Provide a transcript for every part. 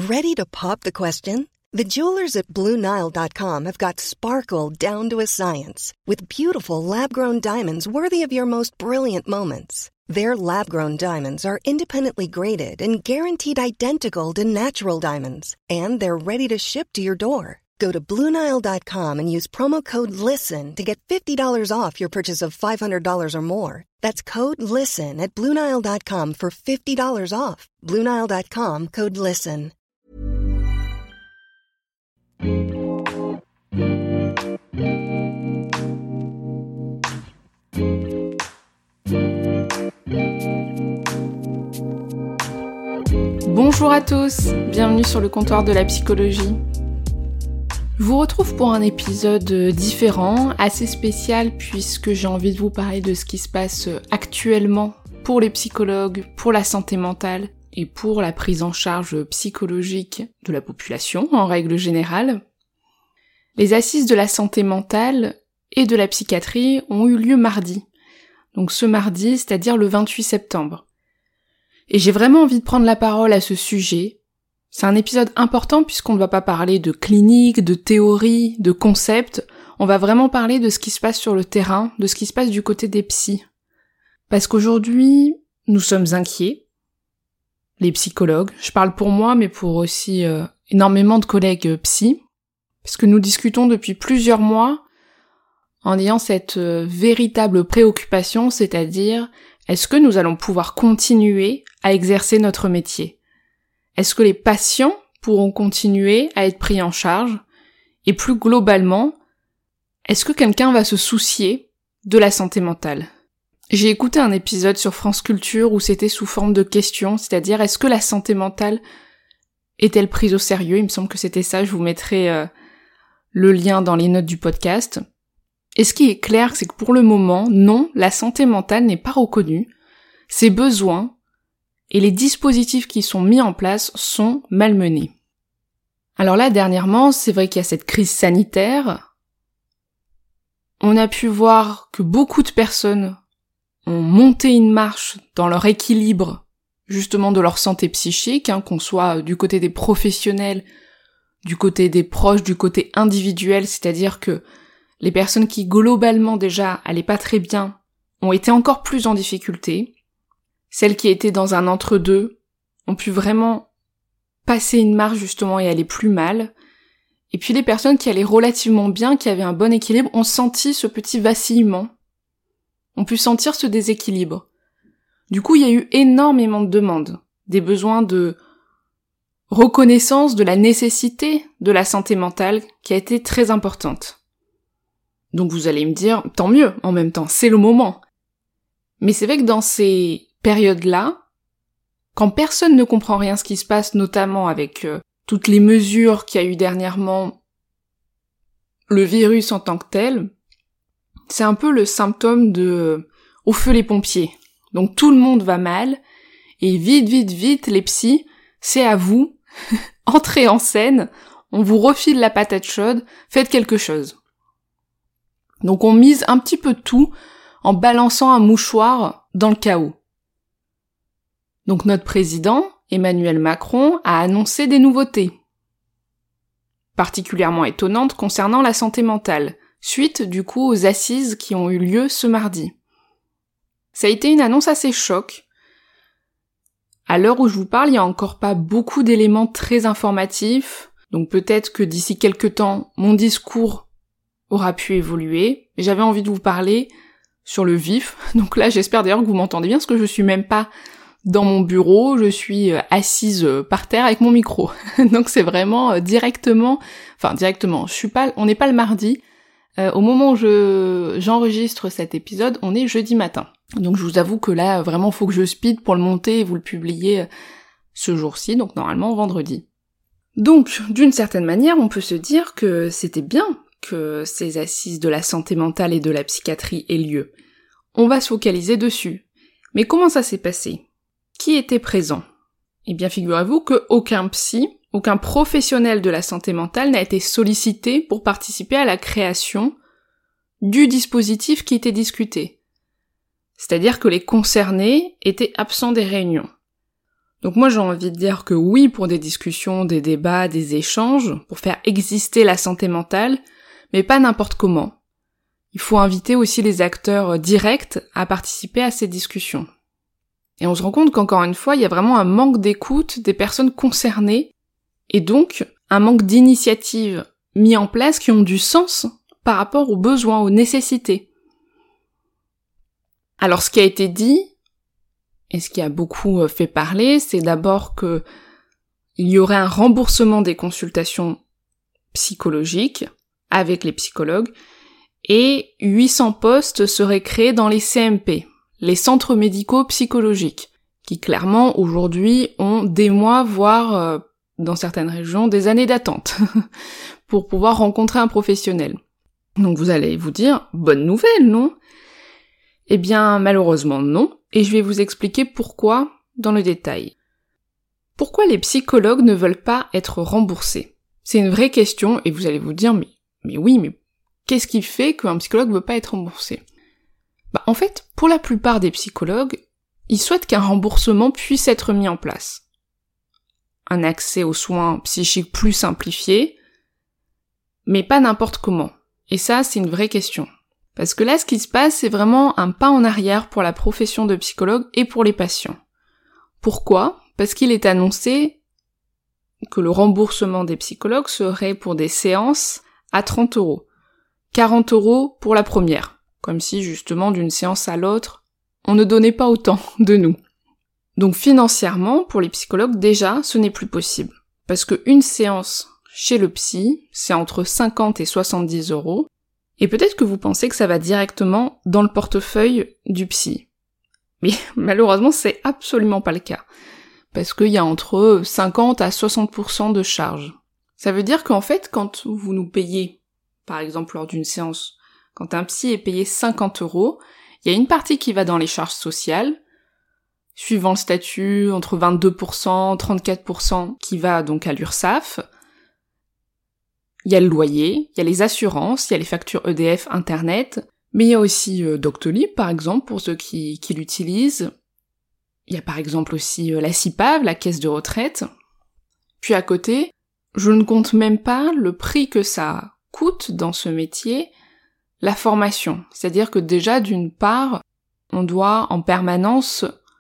Ready to pop the question? The jewelers at BlueNile.com have got sparkle down to a science with beautiful lab-grown diamonds worthy of your most brilliant moments. Their lab-grown diamonds are independently graded and guaranteed identical to natural diamonds, and they're ready to ship to your door. Go to BlueNile.com and use promo code LISTEN to get $50 off your purchase of $500 or more. That's code LISTEN at BlueNile.com for $50 off. BlueNile.com, code LISTEN. Bonjour à tous, bienvenue sur le comptoir de la psychologie. Je vous retrouve pour un épisode différent, assez spécial puisque j'ai envie de vous parler de ce qui se passe actuellement pour les psychologues, pour la santé mentale et pour la prise en charge psychologique de la population en règle générale. Les assises de la santé mentale et de la psychiatrie ont eu lieu mardi. Donc ce mardi, c'est-à-dire le 28 septembre. Et j'ai vraiment envie de prendre la parole à ce sujet. C'est un épisode important puisqu'on ne va pas parler de clinique, de théorie, de concept. On va vraiment parler de ce qui se passe sur le terrain, de ce qui se passe du côté des psys. Parce qu'aujourd'hui, nous sommes inquiets. Les psychologues, je parle pour moi, mais pour aussi énormément de collègues psys. Parce que nous discutons depuis plusieurs mois en ayant cette véritable préoccupation, c'est-à-dire est-ce que nous allons pouvoir continuer à exercer notre métier ? Est-ce que les patients pourront continuer à être pris en charge ? Et plus globalement, est-ce que quelqu'un va se soucier de la santé mentale ? J'ai écouté un épisode sur France Culture où c'était sous forme de question, c'est-à-dire est-ce que la santé mentale est-elle prise au sérieux ? Il me semble que c'était ça, je vous mettrai le lien dans les notes du podcast. Et ce qui est clair, c'est que pour le moment, non, la santé mentale n'est pas reconnue, ses besoins et les dispositifs qui sont mis en place sont malmenés. Alors là, dernièrement, c'est vrai qu'il y a cette crise sanitaire. On a pu voir que beaucoup de personnes ont monté une marche dans leur équilibre, justement de leur santé psychique, qu'on soit du côté des professionnels, du côté des proches, du côté individuel, c'est-à-dire que les personnes qui globalement déjà allaient pas très bien ont été encore plus en difficulté. Celles qui étaient dans un entre-deux ont pu vraiment passer une marche justement et aller plus mal. Et puis les personnes qui allaient relativement bien, qui avaient un bon équilibre, ont senti ce petit vacillement. On pu sentir ce déséquilibre. Du coup, il y a eu énormément de demandes, des besoins de reconnaissance de la nécessité de la santé mentale qui a été très importante. Donc vous allez me dire, tant mieux, en même temps, c'est le moment. Mais c'est vrai que dans ces périodes-là, quand personne ne comprend rien ce qui se passe, notamment avec toutes les mesures qu'il y a eu dernièrement, le virus en tant que tel, c'est un peu le symptôme de au feu les pompiers. Donc tout le monde va mal, et vite, les psys, c'est à vous, entrez en scène, on vous refile la patate chaude, faites quelque chose. Donc on mise un petit peu tout en balançant un mouchoir dans le chaos. Donc notre président, Emmanuel Macron, a annoncé des nouveautés, particulièrement étonnantes concernant la santé mentale, suite du coup aux assises qui ont eu lieu ce mardi. Ça a été une annonce assez choc. À l'heure où je vous parle, il n'y a encore pas beaucoup d'éléments très informatifs, donc peut-être que d'ici quelques temps, mon discours aura pu évoluer. J'avais envie de vous parler sur le vif, donc là j'espère d'ailleurs que vous m'entendez bien, parce que je suis même pas dans mon bureau, je suis assise par terre avec mon micro. Donc c'est vraiment directement, on n'est pas le mardi. Au moment où j'enregistre cet épisode, on est jeudi matin. Donc je vous avoue que là, vraiment, faut que je speed pour le monter et vous le publier ce jour-ci, donc normalement vendredi. Donc, d'une certaine manière, on peut se dire que c'était bien que ces assises de la santé mentale et de la psychiatrie aient lieu. On va se focaliser dessus. Mais comment ça s'est passé ? Qui était présent ? Eh bien, figurez-vous qu'aucun psy, aucun professionnel de la santé mentale n'a été sollicité pour participer à la création du dispositif qui était discuté. C'est-à-dire que les concernés étaient absents des réunions. Donc moi j'ai envie de dire que oui pour des discussions, des débats, des échanges, pour faire exister la santé mentale, mais pas n'importe comment. Il faut inviter aussi les acteurs directs à participer à ces discussions. Et on se rend compte qu'encore une fois, il y a vraiment un manque d'écoute des personnes concernées, et donc un manque d'initiatives mises en place qui ont du sens par rapport aux besoins, aux nécessités. Alors ce qui a été dit, et ce qui a beaucoup fait parler, c'est d'abord que il y aurait un remboursement des consultations psychologiques avec les psychologues, et 800 postes seraient créés dans les CMP, les centres médicaux psychologiques, qui clairement aujourd'hui ont des mois, voire dans certaines régions, des années d'attente pour pouvoir rencontrer un professionnel. Donc vous allez vous dire, bonne nouvelle, non ? Eh bien, malheureusement non, et je vais vous expliquer pourquoi dans le détail. Pourquoi les psychologues ne veulent pas être remboursés ? C'est une vraie question, et vous allez vous dire, mais oui, mais qu'est-ce qui fait qu'un psychologue ne veut pas être remboursé ? En fait, pour la plupart des psychologues, ils souhaitent qu'un remboursement puisse être mis en place. Un accès aux soins psychiques plus simplifié, mais pas n'importe comment. Et ça, c'est une vraie question. Parce que là, ce qui se passe, c'est vraiment un pas en arrière pour la profession de psychologue et pour les patients. Pourquoi ? Parce qu'il est annoncé que le remboursement des psychologues serait pour des séances à 30 €. 40 € pour la première. Comme si, justement, d'une séance à l'autre, on ne donnait pas autant de nous. Donc financièrement, pour les psychologues, déjà, ce n'est plus possible. Parce qu'une séance chez le psy, c'est entre 50 et 70 €. Et peut-être que vous pensez que ça va directement dans le portefeuille du psy. Mais malheureusement, c'est absolument pas le cas. Parce qu'il y a entre 50 à 60% de charges. Ça veut dire qu'en fait, quand vous nous payez, par exemple lors d'une séance, quand un psy est payé 50 €, il y a une partie qui va dans les charges sociales, suivant le statut, entre 22%, 34%, qui va donc à l'URSSAF. Il y a le loyer, il y a les assurances, il y a les factures EDF, Internet, mais il y a aussi Doctolib, par exemple, pour ceux qui l'utilisent. Il y a par exemple aussi la CIPAV, la caisse de retraite. Puis à côté, je ne compte même pas le prix que ça coûte dans ce métier, la formation. C'est-à-dire que déjà, d'une part, on doit en permanence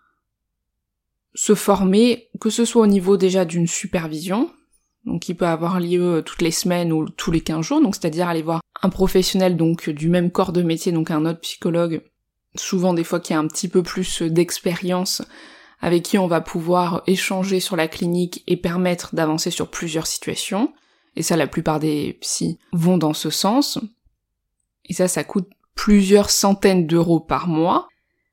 se former, que ce soit au niveau déjà d'une supervision, donc qui peut avoir lieu toutes les semaines ou tous les 15 jours, donc c'est-à-dire aller voir un professionnel donc du même corps de métier, donc un autre psychologue, souvent des fois qui a un petit peu plus d'expérience, avec qui on va pouvoir échanger sur la clinique et permettre d'avancer sur plusieurs situations, et ça la plupart des psys vont dans ce sens, et ça coûte plusieurs centaines d'euros par mois.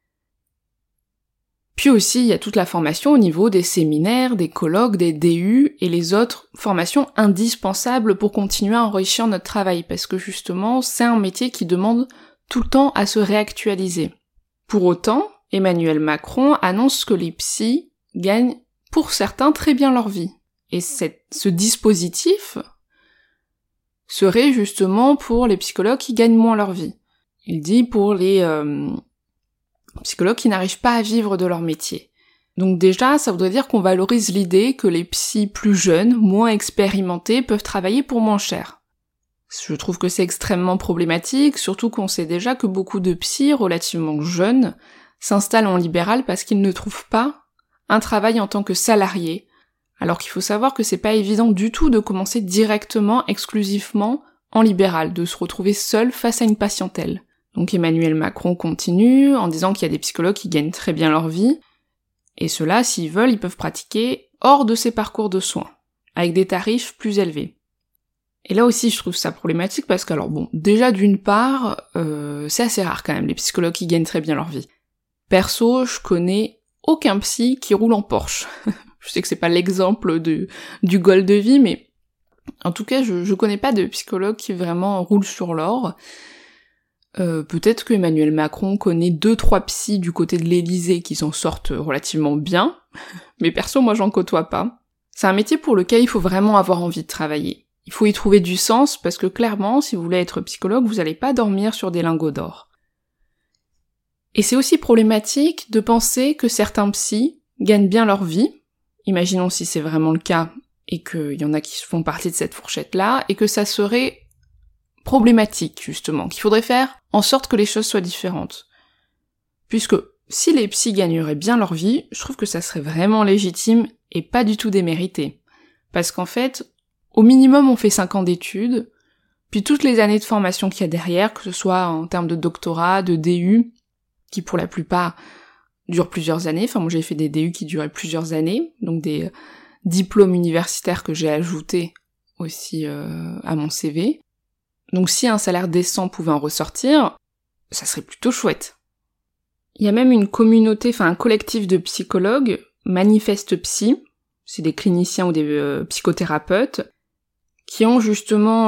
Puis aussi, il y a toute la formation au niveau des séminaires, des colloques, des DU et les autres formations indispensables pour continuer à enrichir notre travail, parce que justement, c'est un métier qui demande tout le temps à se réactualiser. Pour autant, Emmanuel Macron annonce que les psys gagnent, pour certains, très bien leur vie. Et ce dispositif serait justement pour les psychologues qui gagnent moins leur vie. Il dit pour les psychologues qui n'arrivent pas à vivre de leur métier. Donc déjà, ça voudrait dire qu'on valorise l'idée que les psys plus jeunes, moins expérimentés, peuvent travailler pour moins cher. Je trouve que c'est extrêmement problématique, surtout qu'on sait déjà que beaucoup de psys relativement jeunes s'installent en libéral parce qu'ils ne trouvent pas un travail en tant que salariés, alors qu'il faut savoir que c'est pas évident du tout de commencer directement, exclusivement, en libéral, de se retrouver seul face à une patientèle. Donc Emmanuel Macron continue en disant qu'il y a des psychologues qui gagnent très bien leur vie, et ceux-là, s'ils veulent, ils peuvent pratiquer hors de ces parcours de soins, avec des tarifs plus élevés. Et là aussi, je trouve ça problématique parce que, alors bon, déjà d'une part, c'est assez rare quand même, les psychologues qui gagnent très bien leur vie. Perso, je connais aucun psy qui roule en Porsche. Je sais que c'est pas l'exemple du goal de vie, mais en tout cas, je connais pas de psychologue qui vraiment roule sur l'or. Peut-être que Emmanuel Macron connaît 2-3 psys du côté de l'Élysée qui s'en sortent relativement bien, mais perso, moi j'en côtoie pas. C'est un métier pour lequel il faut vraiment avoir envie de travailler. Il faut y trouver du sens, parce que clairement, si vous voulez être psychologue, vous allez pas dormir sur des lingots d'or. Et c'est aussi problématique de penser que certains psys gagnent bien leur vie, imaginons si c'est vraiment le cas, et qu'il y en a qui font partie de cette fourchette-là, et que ça serait problématique, justement, qu'il faudrait faire en sorte que les choses soient différentes. Puisque si les psys gagneraient bien leur vie, je trouve que ça serait vraiment légitime et pas du tout démérité. Parce qu'en fait, au minimum on fait 5 ans d'études, puis toutes les années de formation qu'il y a derrière, que ce soit en termes de doctorat, de DU, qui pour la plupart durent plusieurs années, enfin moi j'ai fait des DU qui duraient plusieurs années, donc des diplômes universitaires que j'ai ajoutés aussi à mon CV. Donc si un salaire décent pouvait en ressortir, ça serait plutôt chouette. Il y a même une communauté, enfin un collectif de psychologues, Manifeste Psy, c'est des cliniciens ou des psychothérapeutes, qui ont justement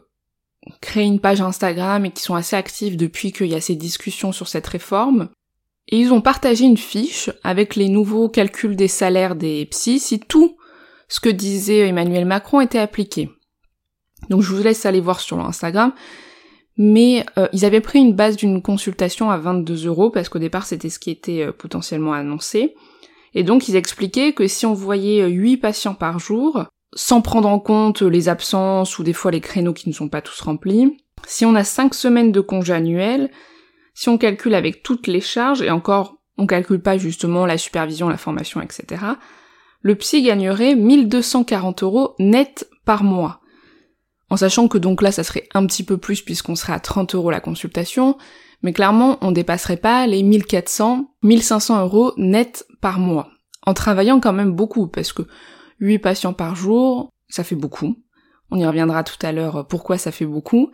créé une page Instagram et qui sont assez actifs depuis qu'il y a ces discussions sur cette réforme. Et ils ont partagé une fiche avec les nouveaux calculs des salaires des psys si tout ce que disait Emmanuel Macron était appliqué. Donc je vous laisse aller voir sur leur Instagram, mais ils avaient pris une base d'une consultation à 22 € parce qu'au départ c'était ce qui était potentiellement annoncé. Et donc ils expliquaient que si on voyait 8 patients par jour, sans prendre en compte les absences ou des fois les créneaux qui ne sont pas tous remplis, si on a 5 semaines de congé annuel, si on calcule avec toutes les charges, et encore on calcule pas justement la supervision, la formation, etc., le psy gagnerait 1240 € net par mois. En sachant que donc là ça serait un petit peu plus puisqu'on serait à 30 € la consultation, mais clairement on dépasserait pas les 1400, 1500 € net par mois. En travaillant quand même beaucoup, parce que 8 patients par jour, ça fait beaucoup. On y reviendra tout à l'heure pourquoi ça fait beaucoup.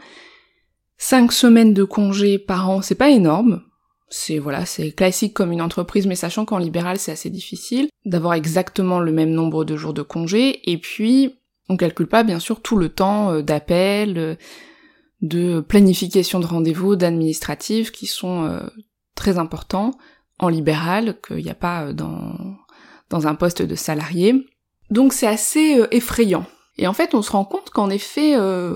5 semaines de congé par an, c'est pas énorme. C'est classique comme une entreprise, mais sachant qu'en libéral c'est assez difficile d'avoir exactement le même nombre de jours de congé, et puis on calcule pas bien sûr tout le temps d'appel, de planification de rendez-vous, d'administratifs qui sont très importants en libéral, qu'il n'y a pas dans un poste de salarié. Donc c'est assez effrayant. Et en fait on se rend compte qu'en effet,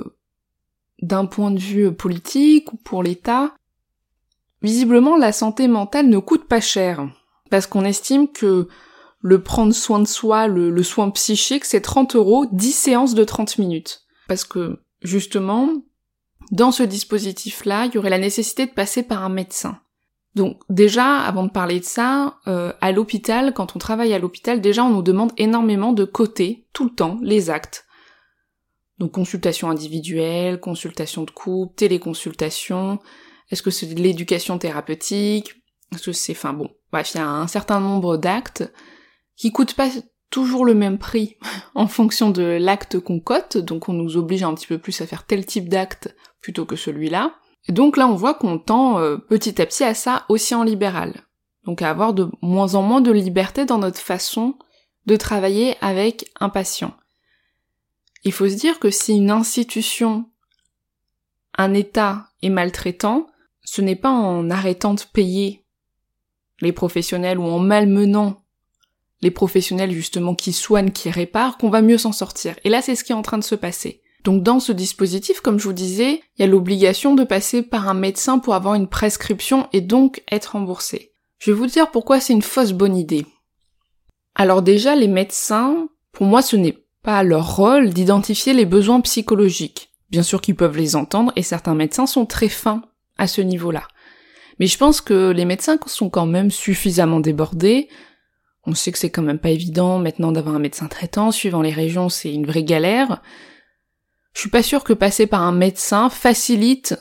d'un point de vue politique ou pour l'État, visiblement la santé mentale ne coûte pas cher. Parce qu'on estime que le prendre soin de soi, le soin psychique, c'est 30 €, 10 séances de 30 minutes. Parce que, justement, dans ce dispositif-là, il y aurait la nécessité de passer par un médecin. Donc, déjà, avant de parler de ça, à l'hôpital, quand on travaille à l'hôpital, déjà on nous demande énormément de coter, tout le temps, les actes. Donc, consultation individuelle, consultation de couple, téléconsultation, est-ce que c'est de l'éducation thérapeutique, est-ce que c'est... bref, il y a un certain nombre d'actes qui coûtent pas toujours le même prix en fonction de l'acte qu'on cote, donc on nous oblige un petit peu plus à faire tel type d'acte plutôt que celui-là. Et donc là on voit qu'on tend petit à petit à ça aussi en libéral. Donc à avoir de moins en moins de liberté dans notre façon de travailler avec un patient. Il faut se dire que si une institution, un État est maltraitant, ce n'est pas en arrêtant de payer les professionnels ou en malmenant les professionnels justement qui soignent, qui réparent, qu'on va mieux s'en sortir. Et là, c'est ce qui est en train de se passer. Donc dans ce dispositif, comme je vous disais, il y a l'obligation de passer par un médecin pour avoir une prescription et donc être remboursé. Je vais vous dire pourquoi c'est une fausse bonne idée. Alors déjà, les médecins, pour moi, ce n'est pas leur rôle d'identifier les besoins psychologiques. Bien sûr qu'ils peuvent les entendre et certains médecins sont très fins à ce niveau-là. Mais je pense que les médecins sont quand même suffisamment débordés. On sait que c'est quand même pas évident maintenant d'avoir un médecin traitant, suivant les régions c'est une vraie galère. Je suis pas sûre que passer par un médecin facilite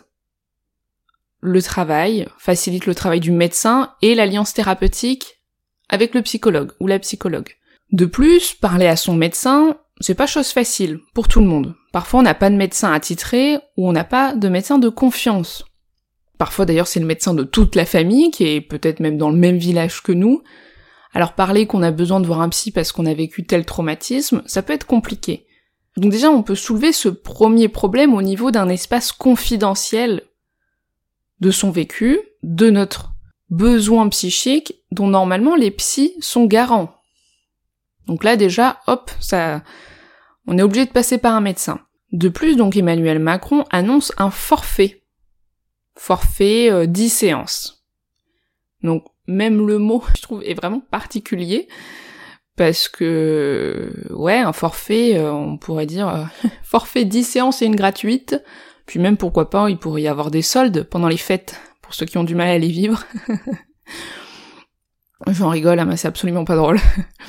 le travail du médecin et l'alliance thérapeutique avec le psychologue ou la psychologue. De plus, parler à son médecin, c'est pas chose facile pour tout le monde. Parfois on n'a pas de médecin attitré ou on n'a pas de médecin de confiance. Parfois d'ailleurs c'est le médecin de toute la famille qui est peut-être même dans le même village que nous. Alors parler qu'on a besoin de voir un psy parce qu'on a vécu tel traumatisme, ça peut être compliqué. Donc déjà on peut soulever ce premier problème au niveau d'un espace confidentiel de son vécu, de notre besoin psychique dont normalement les psys sont garants. Donc là déjà, on est obligé de passer par un médecin. De plus, donc Emmanuel Macron annonce un forfait 10 séances. Donc même le mot, je trouve, est vraiment particulier, parce que, un forfait, on pourrait dire forfait 10 séances et une gratuite, puis même pourquoi pas, il pourrait y avoir des soldes pendant les fêtes, pour ceux qui ont du mal à les vivre. J'en rigole, mais c'est absolument pas drôle.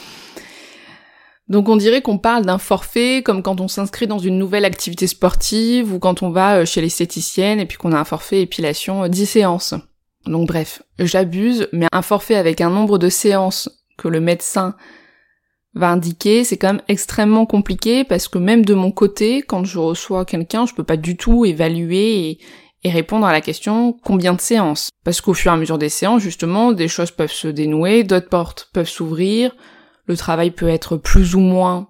Donc on dirait qu'on parle d'un forfait comme quand on s'inscrit dans une nouvelle activité sportive ou quand on va chez l'esthéticienne et puis qu'on a un forfait épilation 10 séances. Donc bref, j'abuse, mais un forfait avec un nombre de séances que le médecin va indiquer, c'est quand même extrêmement compliqué parce que même de mon côté, quand je reçois quelqu'un, je peux pas du tout évaluer et répondre à la question combien de séances. Parce qu'au fur et à mesure des séances, justement, des choses peuvent se dénouer, d'autres portes peuvent s'ouvrir, le travail peut être plus ou moins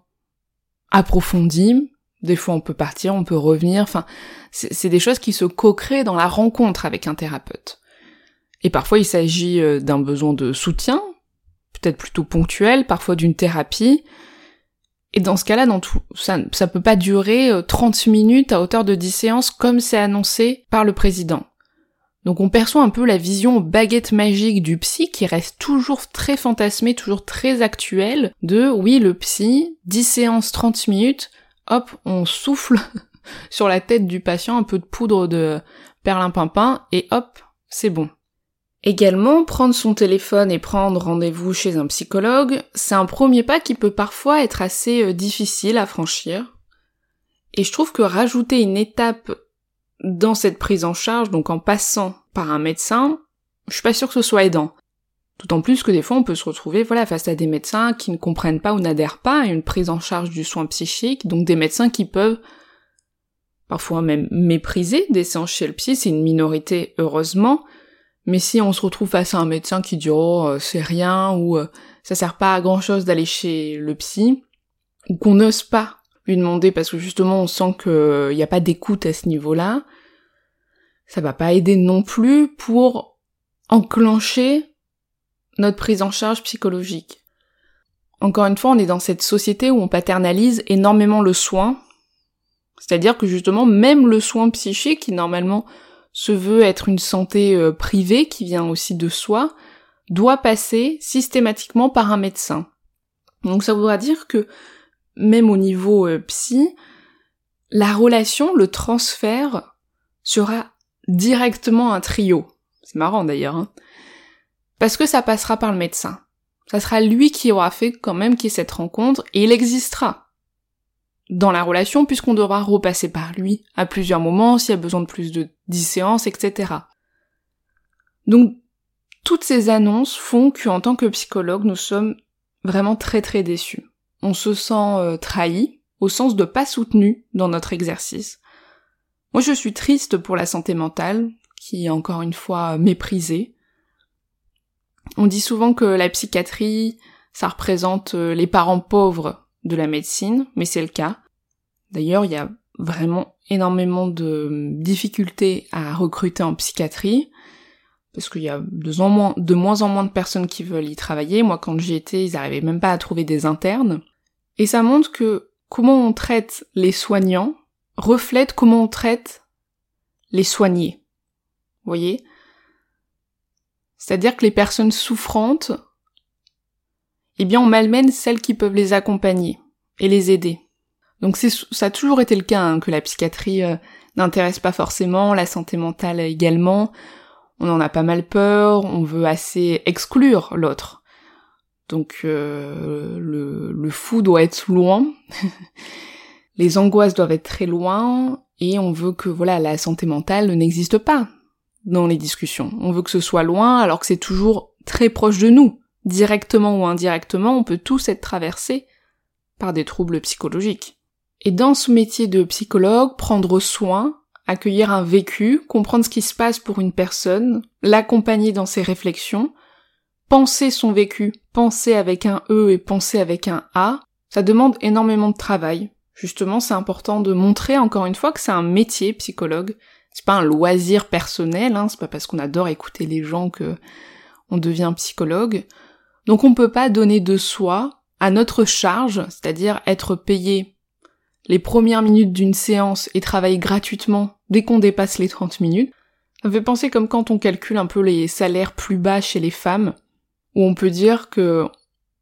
approfondi, des fois on peut partir, on peut revenir, enfin, c'est des choses qui se co-créent dans la rencontre avec un thérapeute. Et parfois il s'agit d'un besoin de soutien, peut-être plutôt ponctuel, parfois d'une thérapie, et dans ce cas-là, ça peut pas durer 30 minutes à hauteur de 10 séances comme c'est annoncé par le président. Donc on perçoit un peu la vision baguette magique du psy qui reste toujours très fantasmée, toujours très actuelle, de oui le psy, 10 séances 30 minutes, hop, on souffle sur la tête du patient un peu de poudre de perlimpinpin et hop, c'est bon. Également, prendre son téléphone et prendre rendez-vous chez un psychologue, c'est un premier pas qui peut parfois être assez difficile à franchir. Et je trouve que rajouter une étape dans cette prise en charge, donc en passant par un médecin, je suis pas sûre que ce soit aidant. D'autant plus que des fois on peut se retrouver face à des médecins qui ne comprennent pas ou n'adhèrent pas à une prise en charge du soin psychique, donc des médecins qui peuvent parfois même mépriser des séances chez le psy, c'est une minorité heureusement, mais si on se retrouve face à un médecin qui dit oh c'est rien ou ça sert pas à grand chose d'aller chez le psy, ou qu'on n'ose pas lui demander parce que justement on sent qu'il n'y a pas d'écoute à ce niveau-là, ça va pas aider non plus pour enclencher notre prise en charge psychologique. Encore une fois, on est dans cette société où on paternalise énormément le soin, c'est-à-dire que justement même le soin psychique qui normalement se veut être une santé privée qui vient aussi de soi, doit passer systématiquement par un médecin. Donc ça voudra dire que même au niveau psy, la relation, le transfert sera directement un trio. C'est marrant d'ailleurs, hein. Parce que ça passera par le médecin. Ça sera lui qui aura fait quand même qu'il y ait cette rencontre, et il existera dans la relation puisqu'on devra repasser par lui à plusieurs moments, s'il y a besoin de plus de 10 séances, etc. Donc, toutes ces annonces font qu'en tant que psychologue, nous sommes vraiment très très déçus. On se sent trahi, au sens de pas soutenu dans notre exercice. Moi je suis triste pour la santé mentale, qui est encore une fois méprisée. On dit souvent que la psychiatrie, ça représente les parents pauvres de la médecine, mais c'est le cas. D'ailleurs, il y a vraiment énormément de difficultés à recruter en psychiatrie, parce qu'il y a de moins en moins de personnes qui veulent y travailler. Moi quand j'y étais, ils arrivaient même pas à trouver des internes. Et ça montre que comment on traite les soignants reflète comment on traite les soignés. Vous voyez ? C'est-à-dire que les personnes souffrantes, eh bien on malmène celles qui peuvent les accompagner et les aider. Donc ça a toujours été le cas, hein, que la psychiatrie n'intéresse pas forcément, la santé mentale également. On en a pas mal peur, on veut assez exclure l'autre. Donc le fou doit être loin, les angoisses doivent être très loin, et on veut que la santé mentale n'existe pas dans les discussions. On veut que ce soit loin alors que c'est toujours très proche de nous. Directement ou indirectement, on peut tous être traversés par des troubles psychologiques. Et dans ce métier de psychologue, prendre soin, accueillir un vécu, comprendre ce qui se passe pour une personne, l'accompagner dans ses réflexions, penser son vécu, penser avec un E et penser avec un A, ça demande énormément de travail. Justement, c'est important de montrer encore une fois que c'est un métier, psychologue. C'est pas un loisir personnel, hein, c'est pas parce qu'on adore écouter les gens que on devient psychologue. Donc on peut pas donner de soi à notre charge, c'est-à-dire être payé les premières minutes d'une séance et travailler gratuitement dès qu'on dépasse les 30 minutes. Ça me fait penser comme quand on calcule un peu les salaires plus bas chez les femmes, où on peut dire que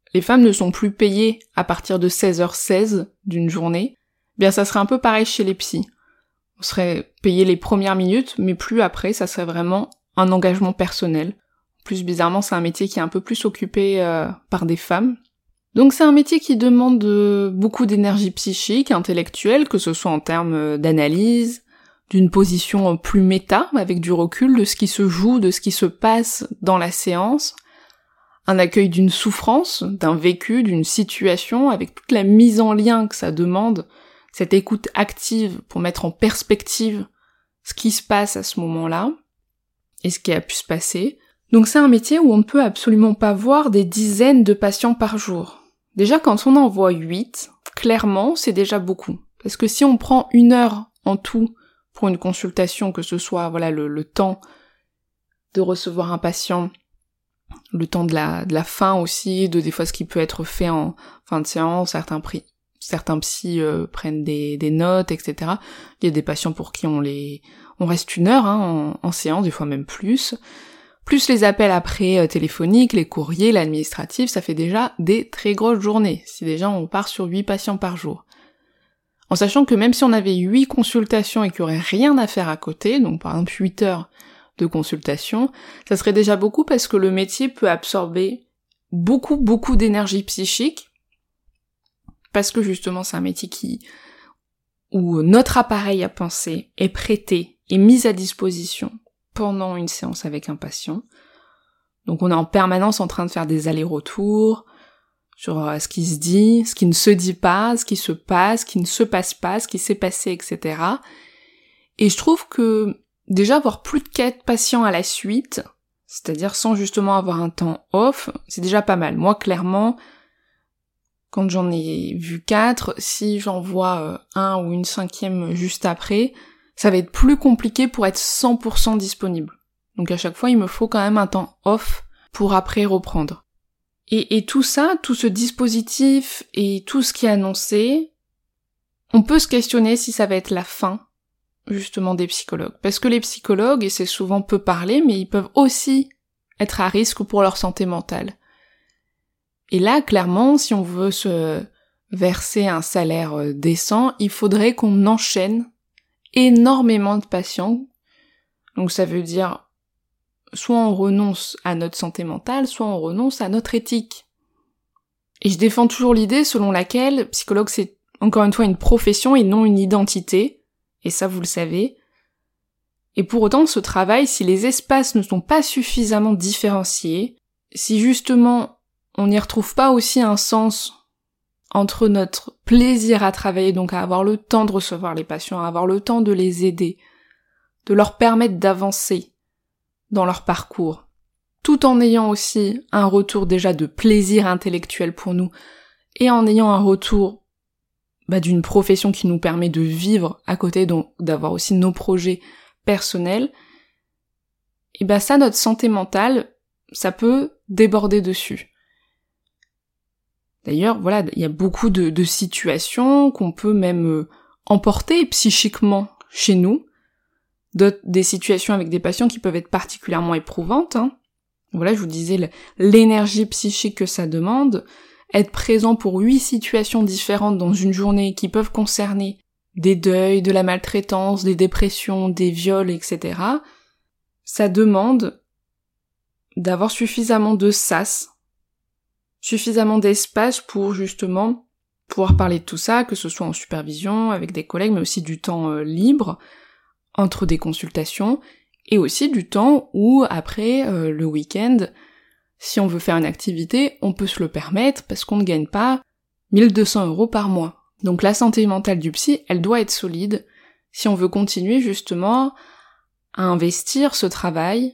les femmes ne sont plus payées à partir de 16h16 d'une journée, bien ça serait un peu pareil chez les psys. On serait payé les premières minutes, mais plus après, ça serait vraiment un engagement personnel. Plus bizarrement, c'est un métier qui est un peu plus occupé par des femmes. Donc c'est un métier qui demande beaucoup d'énergie psychique, intellectuelle, que ce soit en termes d'analyse, d'une position plus méta, avec du recul de ce qui se joue, de ce qui se passe dans la séance, un accueil d'une souffrance, d'un vécu, d'une situation, avec toute la mise en lien que ça demande, cette écoute active pour mettre en perspective ce qui se passe à ce moment-là, et ce qui a pu se passer. Donc c'est un métier où on ne peut absolument pas voir des dizaines de patients par jour. Déjà quand on en voit 8, clairement c'est déjà beaucoup. Parce que si on prend 1 heure en tout pour une consultation, que ce soit le temps de recevoir un patient, le temps de la fin aussi, de des fois ce qui peut être fait en fin de séance, certains psys prennent des notes, etc. Il y a des patients pour qui on reste 1 heure en séance, des fois même plus les appels après téléphoniques, les courriers, l'administratif, ça fait déjà des très grosses journées, si déjà on part sur 8 patients par jour. En sachant que même si on avait 8 consultations et qu'il n'y aurait rien à faire à côté, donc par exemple 8 heures de consultation, ça serait déjà beaucoup parce que le métier peut absorber beaucoup d'énergie psychique, parce que justement c'est un métier où notre appareil à penser est prêté et mis à disposition pendant une séance avec un patient. Donc on est en permanence en train de faire des allers-retours sur ce qui se dit, ce qui ne se dit pas, ce qui se passe, ce qui ne se passe pas, ce qui s'est passé, etc. Et je trouve que déjà avoir plus de 4 patients à la suite, c'est-à-dire sans justement avoir un temps off, c'est déjà pas mal. Moi clairement, quand j'en ai vu 4, si j'en vois un ou une 5e juste après, ça va être plus compliqué pour être 100% disponible. Donc à chaque fois, il me faut quand même un temps off pour après reprendre. Et tout ça, tout ce dispositif et tout ce qui est annoncé, on peut se questionner si ça va être la fin, justement, des psychologues. Parce que les psychologues, et c'est souvent peu parlé, mais ils peuvent aussi être à risque pour leur santé mentale. Et là, clairement, si on veut se verser un salaire décent, il faudrait qu'on enchaîne énormément de patients. Donc ça veut dire soit on renonce à notre santé mentale, soit on renonce à notre éthique. Et je défends toujours l'idée selon laquelle psychologue c'est encore une fois une profession et non une identité, et ça vous le savez. Et pour autant ce travail, si les espaces ne sont pas suffisamment différenciés, si justement on n'y retrouve pas aussi un sens entre notre plaisir à travailler, donc à avoir le temps de recevoir les patients, à avoir le temps de les aider, de leur permettre d'avancer dans leur parcours, tout en ayant aussi un retour déjà de plaisir intellectuel pour nous, et en ayant un retour d'une profession qui nous permet de vivre à côté, donc d'avoir aussi nos projets personnels, et ça, notre santé mentale, ça peut déborder dessus. D'ailleurs, il y a beaucoup de situations qu'on peut même emporter psychiquement chez nous, des situations avec des patients qui peuvent être particulièrement éprouvantes. Je vous disais l'énergie psychique que ça demande, être présent pour 8 situations différentes dans une journée qui peuvent concerner des deuils, de la maltraitance, des dépressions, des viols, etc. Ça demande d'avoir suffisamment de sas, suffisamment d'espace pour justement pouvoir parler de tout ça, que ce soit en supervision, avec des collègues, mais aussi du temps libre, entre des consultations, et aussi du temps où, après, le week-end, si on veut faire une activité, on peut se le permettre, parce qu'on ne gagne pas 1200 € par mois. Donc la santé mentale du psy, elle doit être solide, si on veut continuer justement à investir ce travail.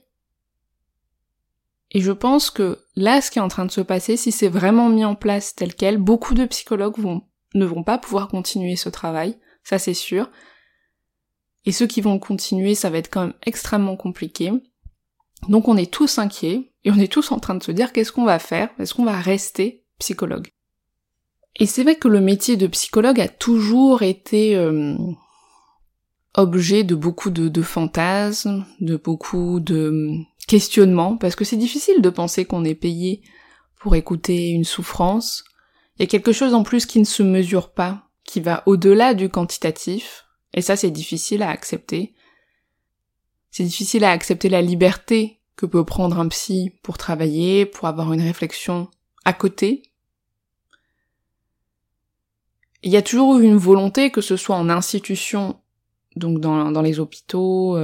Et je pense que là, ce qui est en train de se passer, si c'est vraiment mis en place tel quel, beaucoup de psychologues ne vont pas pouvoir continuer ce travail, ça c'est sûr. Et ceux qui vont continuer, ça va être quand même extrêmement compliqué. Donc on est tous inquiets, et on est tous en train de se dire qu'est-ce qu'on va faire, est-ce qu'on va rester psychologue. Et c'est vrai que le métier de psychologue a toujours été objet de beaucoup de fantasmes, de beaucoup de questionnements, parce que c'est difficile de penser qu'on est payé pour écouter une souffrance. Il y a quelque chose en plus qui ne se mesure pas, qui va au-delà du quantitatif, et ça c'est difficile à accepter. C'est difficile à accepter la liberté que peut prendre un psy pour travailler, pour avoir une réflexion à côté. Il y a toujours eu une volonté, que ce soit en institution, donc dans les hôpitaux,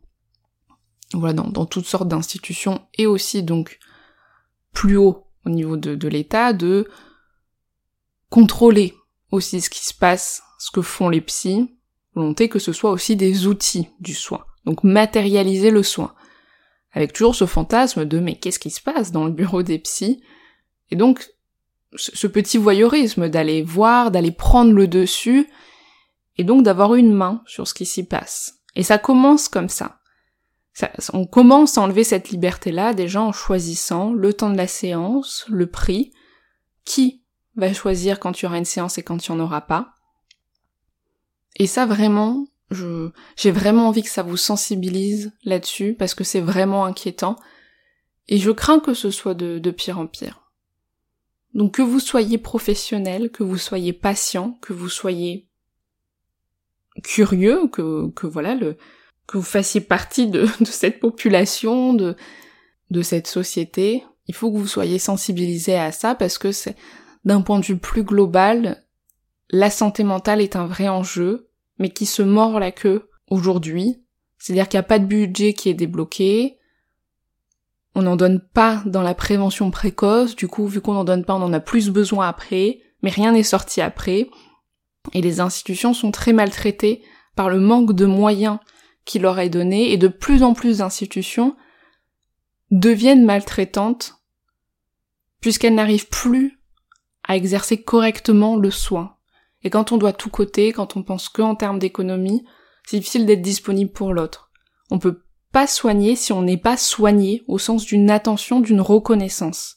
dans toutes sortes d'institutions, et aussi donc plus haut au niveau de l'État, de contrôler aussi ce qui se passe, ce que font les psys, volonté que ce soit aussi des outils du soin, donc matérialiser le soin, avec toujours ce fantasme de mais qu'est-ce qui se passe dans le bureau des psys, et donc ce petit voyeurisme d'aller voir, d'aller prendre le dessus, et donc d'avoir une main sur ce qui s'y passe. Et ça commence comme ça. On commence à enlever cette liberté-là déjà en choisissant le temps de la séance, le prix, qui va choisir quand il y aura une séance et quand il n'y en aura pas. Et ça vraiment, j'ai vraiment envie que ça vous sensibilise là-dessus, parce que c'est vraiment inquiétant, et je crains que ce soit de pire en pire. Donc que vous soyez professionnel, que vous soyez patient, que vous soyez curieux, que vous fassiez partie de cette population, de cette société, il faut que vous soyez sensibilisés à ça, parce que c'est, d'un point de vue plus global, la santé mentale est un vrai enjeu, mais qui se mord la queue aujourd'hui. C'est-à-dire qu'il n'y a pas de budget qui est débloqué, on n'en donne pas dans la prévention précoce, du coup, vu qu'on n'en donne pas, on en a plus besoin après, mais rien n'est sorti après, et les institutions sont très maltraitées par le manque de moyens qui leur est donné, et de plus en plus d'institutions deviennent maltraitantes, puisqu'elles n'arrivent plus à exercer correctement le soin. Et quand on doit tout coter, quand on pense que en termes d'économie, c'est difficile d'être disponible pour l'autre. On peut pas soigner si on n'est pas soigné au sens d'une attention, d'une reconnaissance.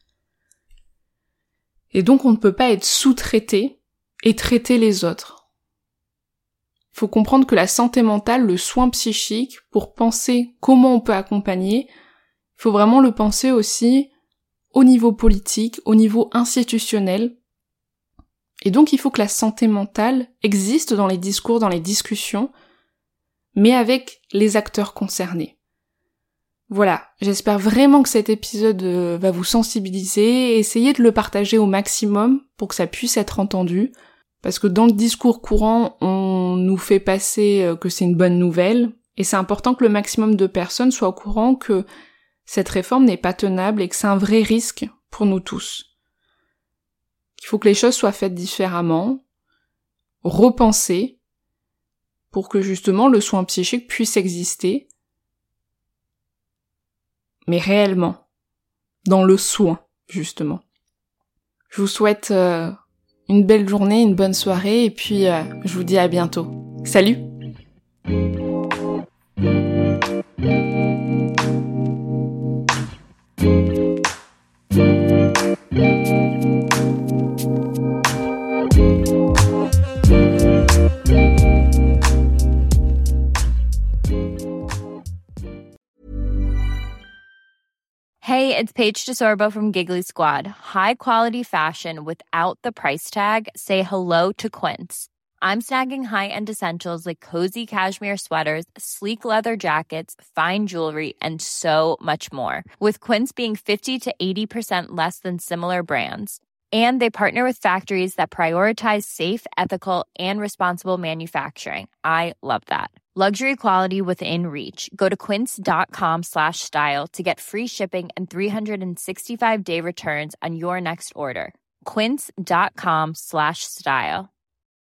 Et donc on ne peut pas être sous-traité et traiter les autres. Il faut comprendre que la santé mentale, le soin psychique, pour penser comment on peut accompagner, il faut vraiment le penser aussi au niveau politique, au niveau institutionnel. Et donc il faut que la santé mentale existe dans les discours, dans les discussions, mais avec les acteurs concernés. Voilà, j'espère vraiment que cet épisode va vous sensibiliser, essayez de le partager au maximum pour que ça puisse être entendu, parce que dans le discours courant, on nous fait passer que c'est une bonne nouvelle, et c'est important que le maximum de personnes soient au courant que cette réforme n'est pas tenable et que c'est un vrai risque pour nous tous. Il faut que les choses soient faites différemment, repensées, pour que justement le soin psychique puisse exister, mais réellement, dans le soin, justement. Je vous souhaite une belle journée, une bonne soirée, et puis je vous dis à bientôt. Salut! Hey, it's Paige DeSorbo from Giggly Squad. High quality fashion without the price tag. Say hello to Quince. I'm snagging high-end essentials like cozy cashmere sweaters, sleek leather jackets, fine jewelry, and so much more. With Quince being 50 to 80% less than similar brands. And they partner with factories that prioritize safe, ethical, and responsible manufacturing. I love that. Luxury quality within reach. Go to quince.com/style to get free shipping and 365-day returns on your next order. Quince.com/style.